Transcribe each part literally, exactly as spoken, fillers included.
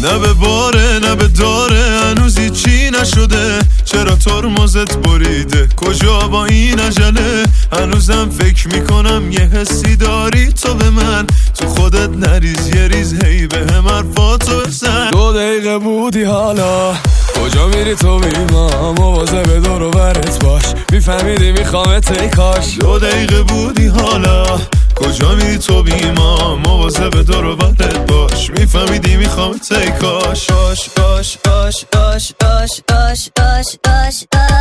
نه به باره نه به داره هنوزی چی نشده، چرا ترمزت بریده کجا با این عجله؟ هنوزم فکر میکنم یه حسی داری تو به من، تو خودت نریز یه ریز هی به هم حرفاتو بزن. دو دقیقه بودی حالا کجا میری تو بیما، مواظب دور و برت باش میفهمیدی میخوامت ای کاش. دو دقیقه بودی حالا کجا میری تو بیما، مواظب دور و برت باش میفهمیدی میخوامت ای کاش. آش آش آش آش آش آش آش آش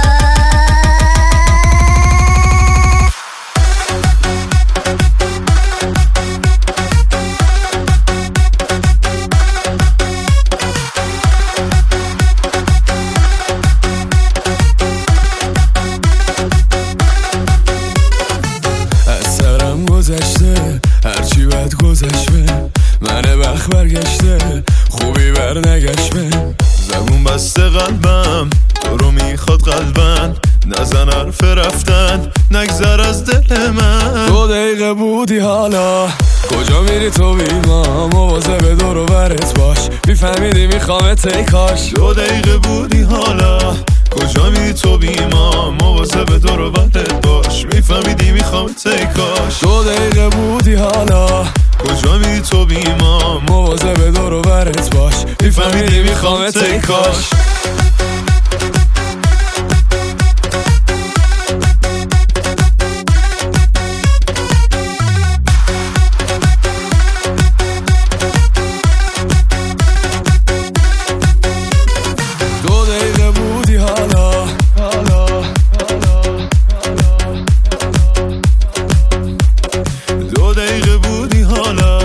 گذشته هرچی بد گذشته، من وقت برگشته خوبی بر نگشته. زبون بسته قلبم تو رو میخواد قلبن، نزن حرف رفتن نگذر از دل من. دو دقیقه بودی حالا کجا میری تو بیما، مواظب دور و برت باش میفهمیدی میخوامت ای کاش. دو دقیقه بودی حالا کجا میری تو بیما، مواظب دور و برت باش میفهمیدی میخوامت ای کاش. دو دقیقه بودی حالا کجا میری تو بیما، مواظب دور و برت باش میفهمیدی میخوامت ای کاش. دو دقیقه بودی حالا حالا دو دقیقه بودی حالا